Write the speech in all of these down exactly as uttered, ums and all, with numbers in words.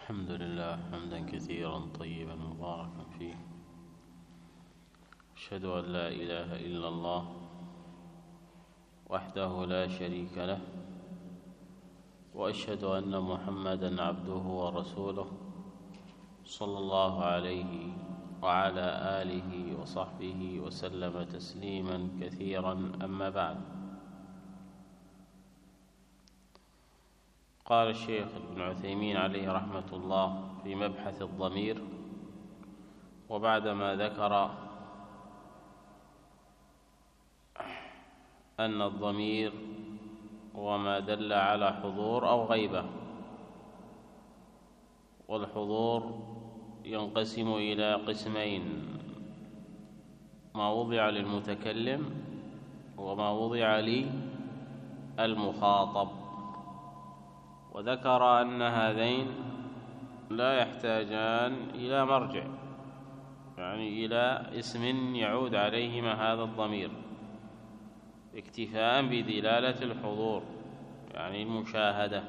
الحمد لله حمدا كثيرا طيبا مباركا فيه. أشهد أن لا إله إلا الله وحده لا شريك له، وأشهد أن محمدا عبده ورسوله صلى الله عليه وعلى آله وصحبه وسلم تسليما كثيرا. أما بعد، قال الشيخ ابن عثيمين عليه رحمة الله في مبحث الضمير، وبعدما ذكر أن الضمير هو ما دل على حضور أو غيبة، والحضور ينقسم إلى قسمين: ما وضع للمتكلم وما وضع للمخاطب. وذكر أن هذين لا يحتاجان إلى مرجع، يعني إلى اسم يعود عليهما هذا الضمير، اكتفاء بدلالة الحضور يعني المشاهدة.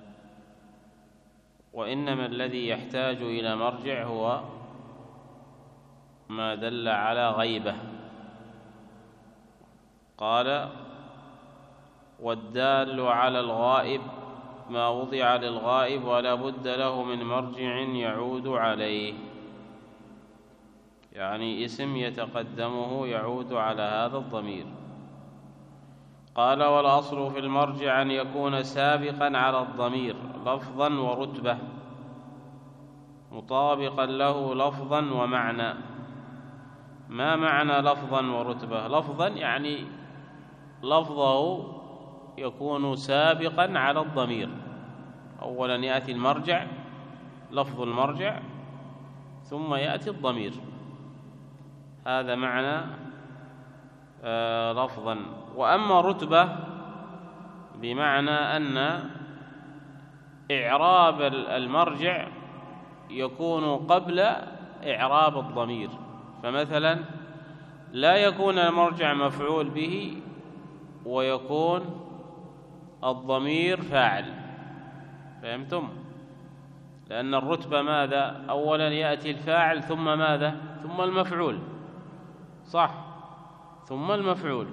وإنما الذي يحتاج إلى مرجع هو ما دل على غيبة. قال: والدال على الغائب ما وضع للغائب ولا بد له من مرجع يعود عليه، يعني اسم يتقدمه يعود على هذا الضمير. قال: والأصل في المرجع أن يكون سابقا على الضمير لفظا ورتبة، مطابقا له لفظا ومعنى. ما معنى لفظا ورتبة؟ لفظا يعني لفظه يكون سابقا على الضمير، أولا يأتي المرجع لفظ المرجع ثم يأتي الضمير، هذا معنى آه لفظا. وأما رتبة بمعنى أن إعراب المرجع يكون قبل إعراب الضمير، فمثلا لا يكون المرجع مفعول به ويكون الضمير فاعل، فهمتم؟ لأن الرتبة ماذا؟ أولا يأتي الفاعل ثم ماذا؟ ثم المفعول، صح؟ ثم المفعول.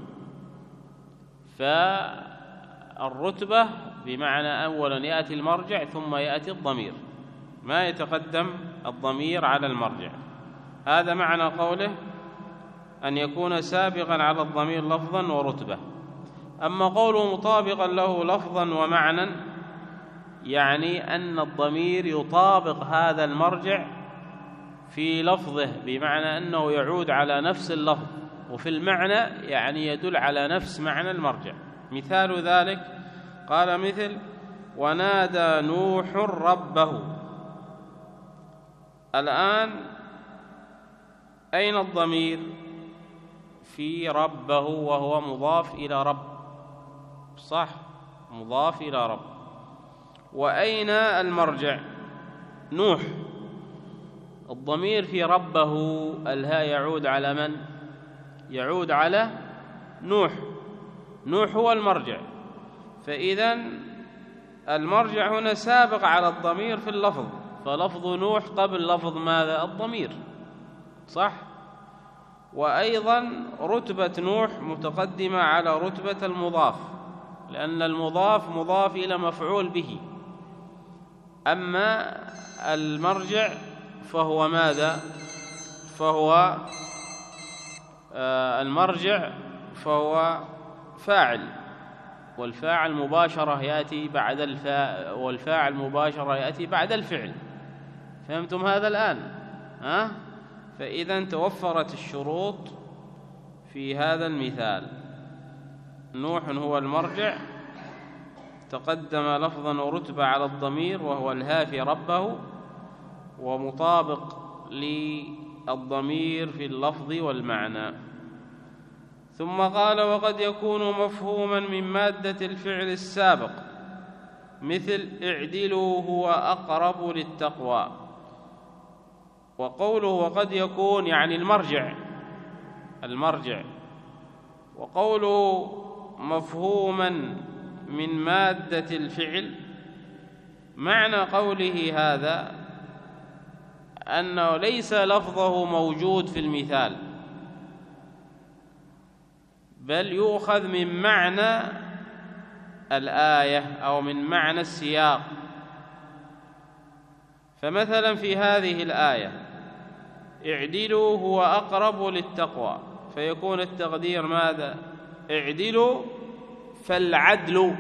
فالرتبة بمعنى أولا يأتي المرجع ثم يأتي الضمير، ما يتقدم الضمير على المرجع. هذا معنى قوله أن يكون سابقا على الضمير لفظا ورتبة. أما قوله مطابقا له لفظا ومعنى، يعني أن الضمير يطابق هذا المرجع في لفظه، بمعنى أنه يعود على نفس اللفظ، وفي المعنى يعني يدل على نفس معنى المرجع. مثال ذلك قال: مثل ونادى نوح ربه. الآن أين الضمير؟ في ربه، وهو مضاف إلى رب، صح؟ مضاف إلى رب. وأين المرجع؟ نوح. الضمير في ربه، الهاء يعود على من؟ يعود على نوح. نوح هو المرجع، فإذن المرجع هنا سابق على الضمير في اللفظ، فلفظ نوح قبل لفظ ماذا؟ الضمير، صح؟ وأيضا رتبة نوح متقدمة على رتبة المضاف، لأن المضاف مضاف إلى مفعول به. أما المرجع فهو ماذا؟ فهو آه المرجع فهو فاعل، والفاعل مباشرة يأتي بعد الفاعل، والفاعل مباشرة يأتي بعد الفعل. فهمتم هذا الآن؟ ها؟ فإذا توفرت الشروط في هذا المثال. نوح هو المرجع، تقدم لفظا ورتبة على الضمير وهو الهافي ربه، ومطابق للضمير في اللفظ والمعنى. ثم قال: وقد يكون مفهوما من مادة الفعل السابق، مثل اعدلوا هو أقرب للتقوى. وقوله وقد يكون يعني المرجع المرجع وقوله مفهوما من مادة الفعل، معنى قوله هذا أنه ليس لفظه موجود في المثال، بل يؤخذ من معنى الآية أو من معنى السياق. فمثلا في هذه الآية اعدلوا هو أقرب للتقوى، فيكون التقدير ماذا؟ اعدلوا فالعدل،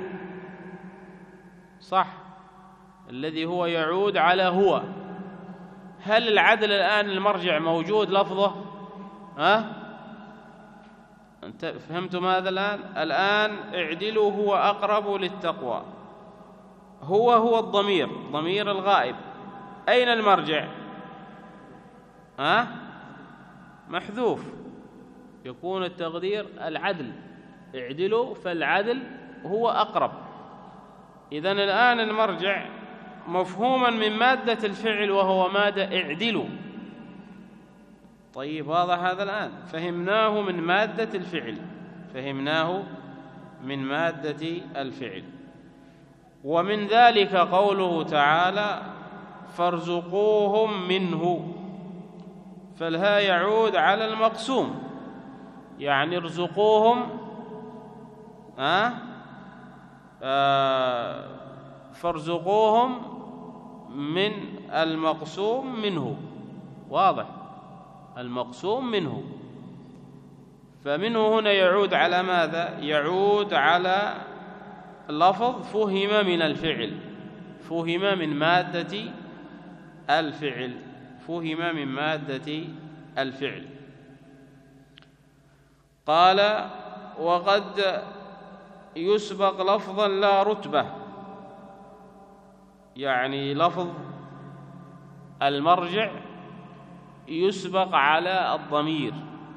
صح، الذي هو يعود على هو. هل العدل الآن المرجع موجود لفظه؟ ها؟ أنت فهمتم هذا الآن؟ الآن اعدلوا هو أقرب للتقوى، هو هو الضمير، ضمير الغائب. أين المرجع؟ ها؟ محذوف، يكون التقدير العدل، اعدلوا فالعدل هو أقرب. إذن الآن المرجع مفهوما من مادة الفعل وهو ماذا؟ اعدلوا. طيب واضح هذا الآن؟ فهمناه من مادة الفعل، فهمناه من مادة الفعل. ومن ذلك قوله تعالى فارزقوهم منه، فالها يعود على المقسوم، يعني ارزقوهم آه آه فارزقوهم من المقسوم منه، واضح، المقسوم منه. فمنه هنا يعود على ماذا؟ يعود على لفظ فهم من الفعل، فهم من مادة الفعل، فهم من مادة الفعل. قال وقد يسبق لفظا لا رتبة، يعني لفظ المرجع يسبق على الضمير،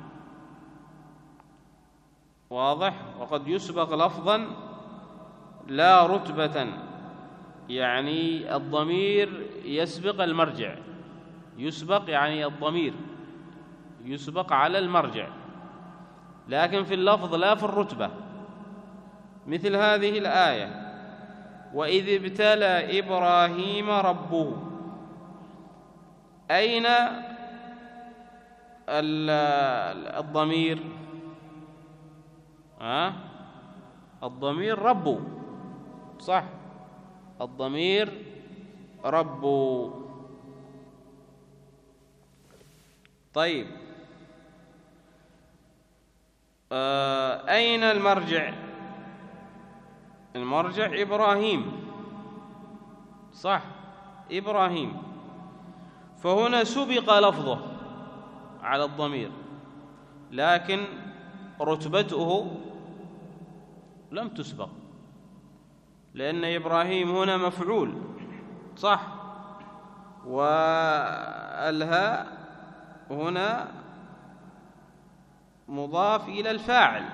واضح. وقد يسبق لفظا لا رتبة، يعني الضمير يسبق المرجع، يسبق يعني الضمير يسبق على المرجع، لكن في اللفظ لا في الرتبة. مثل هذه الآية وإذ ابتلى إبراهيم ربه، أين الضمير؟ ها؟ الضمير ربه، صح، الضمير ربه. طيب آه أين المرجع؟ المرجع إبراهيم، صح، إبراهيم. فهنا سبق لفظه على الضمير، لكن رتبته لم تسبق، لأن إبراهيم هنا مفعول، صح، والهاء هنا مضاف إلى الفاعل،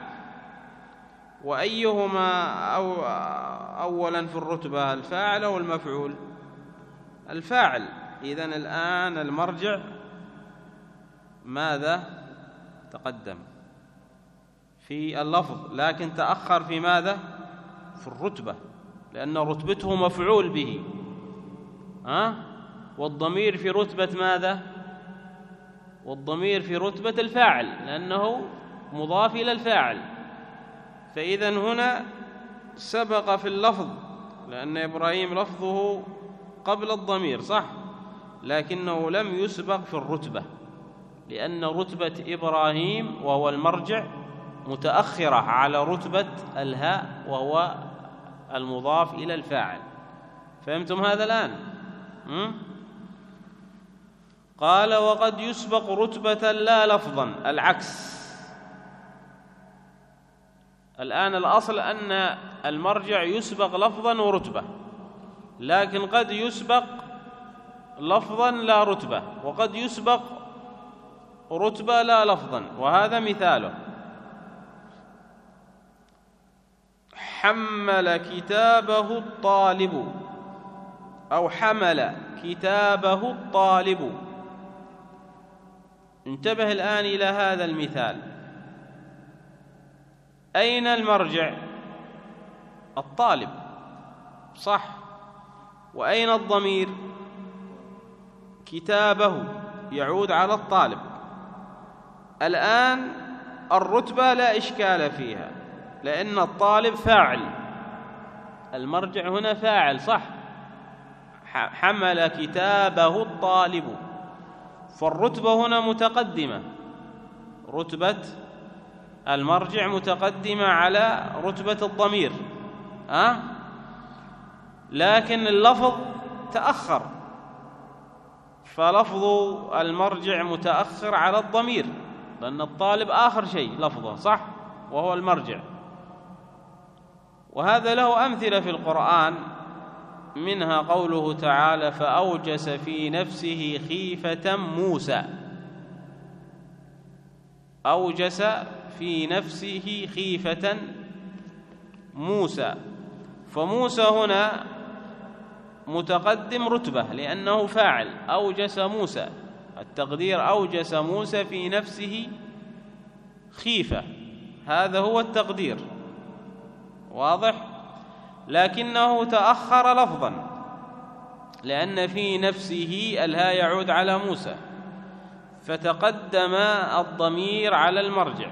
وأيهما أو أولا في الرتبة، الفاعل أو المفعول؟ الفاعل. إذن الآن المرجع ماذا؟ تقدم في اللفظ، لكن تأخر في ماذا؟ في الرتبة، لأن رتبته مفعول به، ها؟ والضمير في رتبة ماذا؟ والضمير في رتبة الفاعل، لأنه مضاف إلى الفاعل. فإذن هنا سبق في اللفظ، لأن إبراهيم لفظه قبل الضمير، صح، لكنه لم يسبق في الرتبة، لأن رتبة إبراهيم وهو المرجع متأخرة على رتبة الهاء وهو المضاف إلى الفاعل. فهمتم هذا الآن؟ م? قال وقد يسبق رتبة لا لفظا، العكس. الآن الأصل أن المرجع يسبق لفظا ورتبة، لكن قد يسبق لفظا لا رتبة، وقد يسبق رتبة لا لفظا. وهذا مثاله حمل كتابه الطالب، أو حمل كتابه الطالب. انتبه الآن إلى هذا المثال، أين المرجع؟ الطالب، صح، وأين الضمير؟ كتابه يعود على الطالب. الآن الرتبة لا إشكال فيها، لأن الطالب فاعل، المرجع هنا فاعل صح، حمل كتابه الطالب، فالرتبة هنا متقدمة، رتبة المرجع متقدمة على رتبة الضمير، أه؟ لكن اللفظ تأخر، فلفظ المرجع متأخر على الضمير، لأن الطالب آخر شيء لفظه صح، وهو المرجع. وهذا له أمثلة في القرآن، منها قوله تعالى: فأوجس في نفسه خيفة موسى. أوجس في نفسه خيفة موسى، فموسى هنا متقدم رتبة لأنه فاعل، أوجس موسى، التقدير أوجس موسى في نفسه خيفة، هذا هو التقدير، واضح؟ لكنه تأخر لفظا، لأن في نفسه الها يعود على موسى، فتقدم الضمير على المرجع،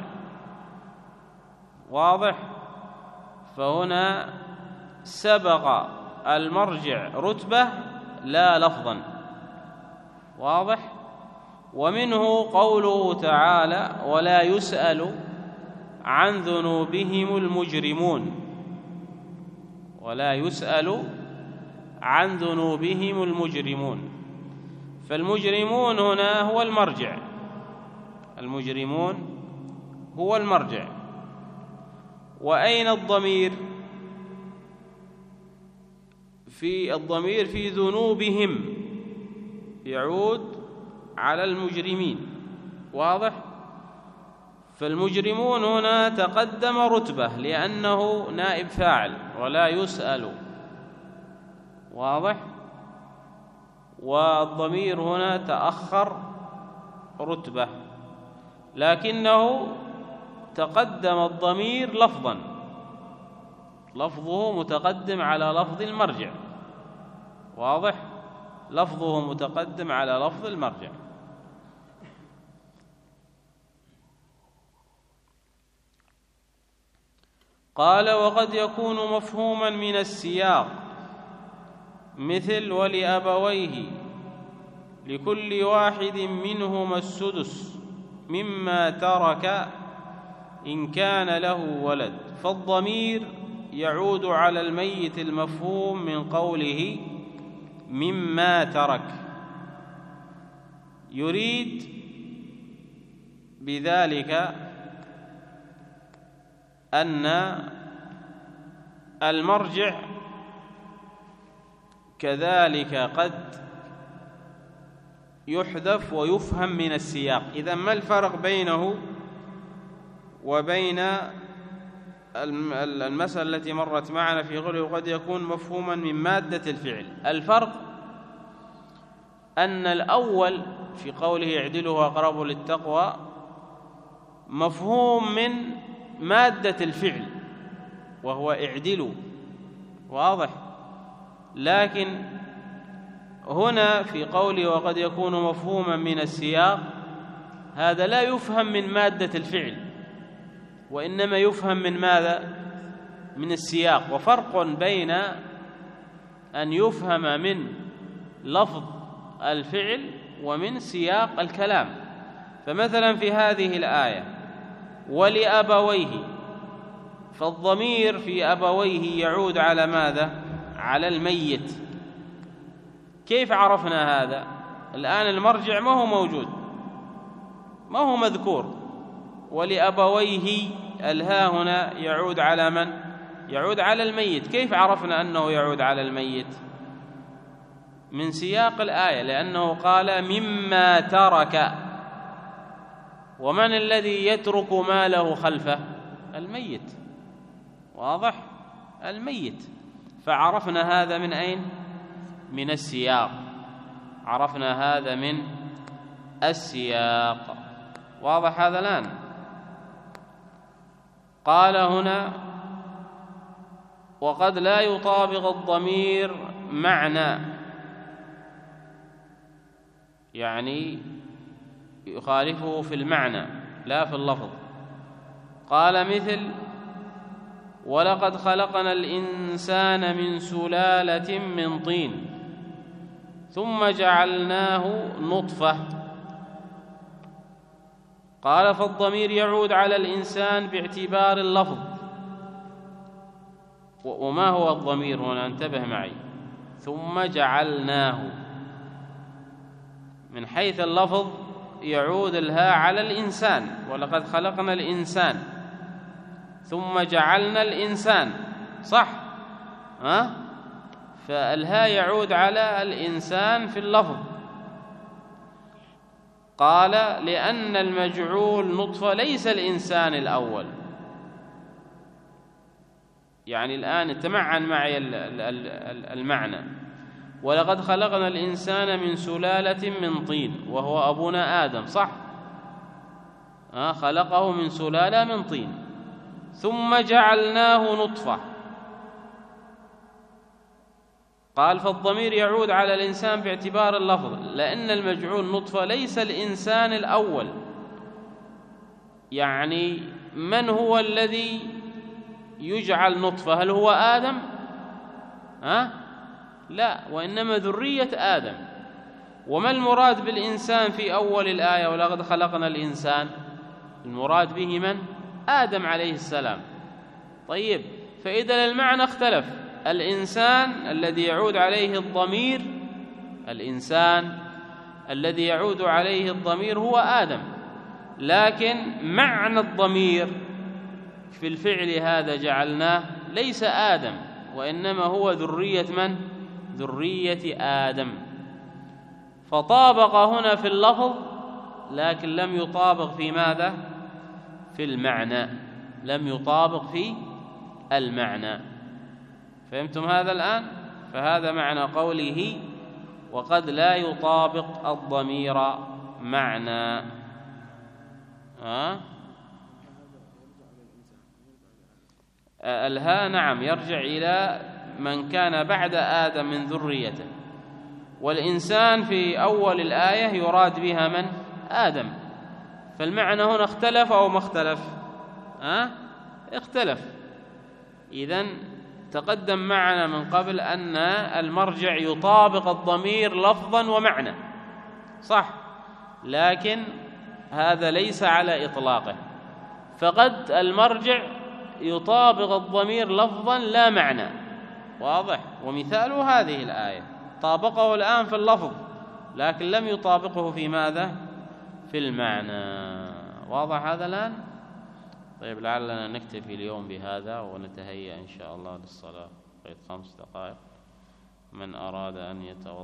واضح؟ فهنا سبق المرجع رتبة لا لفظا، واضح؟ ومنه قوله تعالى: ولا يسأل عن ذنوبهم المجرمون. ولا يسأل عن ذنوبهم المجرمون، فالمجرمون هنا هو المرجع، المجرمون هو المرجع. وأين الضمير؟ في الضمير في ذنوبهم يعود على المجرمين، واضح؟ فالمجرمون هنا تقدم رتبة لأنه نائب فاعل، ولا يسأل، واضح؟ والضمير هنا تأخر رتبة، لكنه تقدم الضمير لفظا، لفظه متقدم على لفظ المرجع، واضح؟ لفظه متقدم على لفظ المرجع. قال: وقد يكون مفهوما من السياق، مثل ولأبويه لكل واحد منهما السدس مما ترك إن كان له ولد، فالضمير يعود على الميت المفهوم من قوله مما ترك، يريد بذلك أن المرجع كذلك قد يحذف ويفهم من السياق. إذن ما الفرق بينه وبين المسألة التي مرت معنا في قوله قد يكون مفهوما من مادة الفعل؟ الفرق أن الأول في قوله اعدلوا أقرب للتقوى مفهوم من مادة الفعل وهو اعدلوا، واضح؟ لكن هنا في قوله وقد يكون مفهوما من السياق، هذا لا يفهم من مادة الفعل، وإنما يفهم من ماذا؟ من السياق. وفرق بين أن يفهم من لفظ الفعل ومن سياق الكلام. فمثلا في هذه الآية ولأبويه، فالضمير في أبويه يعود على ماذا؟ على الميت. كيف عرفنا هذا؟ الآن المرجع ما هو موجود، ما هو مذكور، ولأبويه الها هنا يعود على من؟ يعود على الميت. كيف عرفنا أنه يعود على الميت؟ من سياق الآية، لأنه قال مما ترك، ومن الذي يترك ماله خلفه؟ الميت، واضح؟ الميت. فعرفنا هذا من أين؟ من السياق، عرفنا هذا من السياق، واضح هذا الآن؟ قال هنا وقد لا يطابق الضمير معنى يعني يخالفه في المعنى لا في اللفظ. قال مثل ولقد خلقنا الإنسان من سلالة من طين ثم جعلناه نطفة. قال فالضمير يعود على الإنسان باعتبار اللفظ. وما هو الضمير هنا؟ انتبه معي. ثم جعلناه، من حيث اللفظ يعود الهاء على الإنسان، ولقد خلقنا الإنسان ثم جعلنا الإنسان، صح؟ ها؟ فالهاء يعود على الإنسان في اللفظ. قال لأن المجعول نطفة ليس الإنسان الأول. يعني الآن تمعن معي المعنى. ولقد خلقنا الإنسان من سلالة من طين، وهو أبونا آدم، صح؟ آه خلقه من سلالة من طين ثم جعلناه نطفة. قال فالضمير يعود على الإنسان باعتبار اللفظ، لأن المجعول نطفة ليس الإنسان الأول. يعني من هو الذي يجعل نطفة؟ هل هو آدم؟ ها؟ لا، وإنما ذرية آدم. وما المراد بالإنسان في أول الآية ولقد خلقنا الإنسان؟ المراد به من؟ آدم عليه السلام. طيب، فإذا المعنى اختلف. الإنسان الذي يعود عليه الضمير الإنسان الذي يعود عليه الضمير هو آدم، لكن معنى الضمير في الفعل هذا جعلناه ليس آدم، وإنما هو ذرية من؟ ذرية آدم. فطابق هنا في اللفظ، لكن لم يطابق في ماذا؟ في المعنى، لم يطابق في المعنى. فهمتم هذا الآن؟ فهذا معنى قوله وقد لا يطابق الضمير معنى. أه؟ الهاء نعم يرجع إلى من كان بعد آدم من ذريته، والإنسان في أول الآية يراد بها من؟ آدم. فالمعنى هنا اختلف أو ما اختلف؟ أه؟ اختلف. إذن تقدم معنا من قبل أن المرجع يطابق الضمير لفظا ومعنى، صح؟ لكن هذا ليس على إطلاقه، فقد المرجع يطابق الضمير لفظا لا معنى، واضح؟ ومثال هذه الآية طابقه الآن في اللفظ، لكن لم يطابقه في ماذا؟ في المعنى. واضح هذا الآن؟ طيب، لعلنا نكتفي اليوم بهذا ونتهيأ إن شاء الله للصلاة. بقيت خمس دقائق. من أراد أن يتوضأ